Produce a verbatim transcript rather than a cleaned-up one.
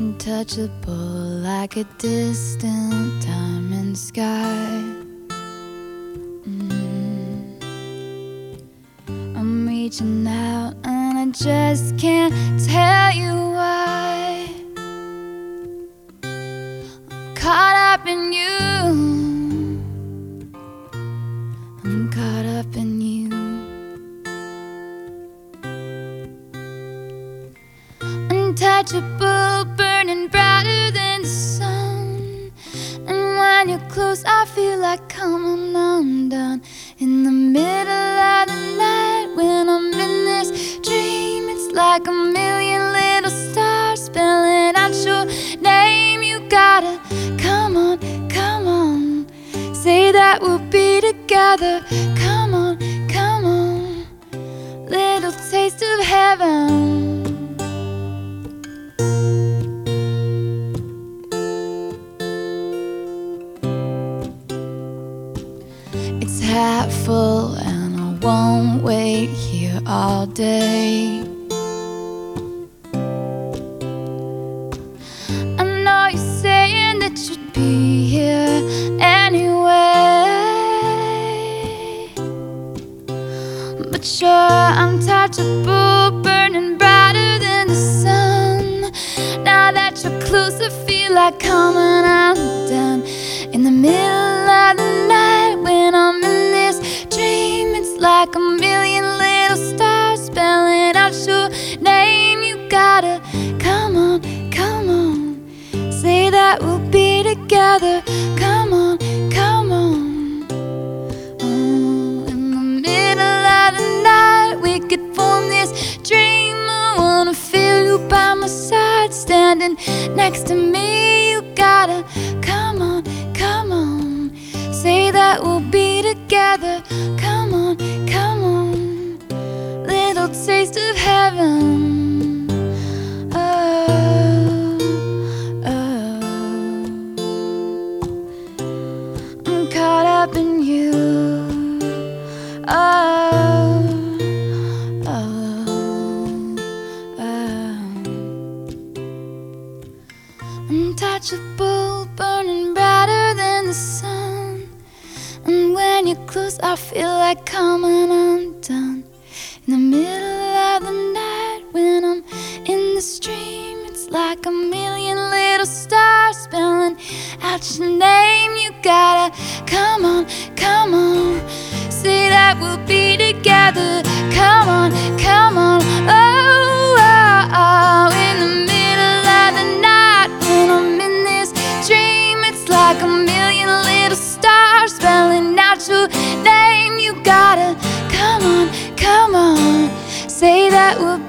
untouchable like a distant diamond sky. mm. I'm reaching out and I just can't tell you why. I'm caught up in you, I'm caught up in you. Untouchable, burning brighter than the sun. And when you're close, I feel like coming undone. In the middle of the night, when I'm in this dream, it's like a million little stars spelling out your name. You gotta come on, come on, say that we'll be together. Come on, come on, little taste of heaven. It's half full and I won't wait here all day. I know you're saying that you'd be here anyway, but sure, I'm touchable, burning brighter than the sun. Now that you're close, I feel like coming undone. In the middle of the night, when I'm in this dream, it's like a million little stars spelling out your name. You gotta come on, come on, say that we'll be together. Come on, come on. Oh, in the middle of the night, we could form this dream. I wanna feel you by my side, standing next to me. You gotta come on, come on, say that we'll be together. Come on, come on, little taste of heaven. Oh, oh, I'm caught up in you. Oh, oh, oh. Untouchable, burning brighter than the sun. And when you're close, I feel like coming undone. In the middle of the night, when I'm in the stream, it's like a million little stars spelling out your name. You gotta come on, come on, say that we'll be together. Come on, come on, oh, oh, oh. In the middle of the night, when I'm in this dream, it's like a million little stars spelling out your name. You gotta come on, come on, say that we'll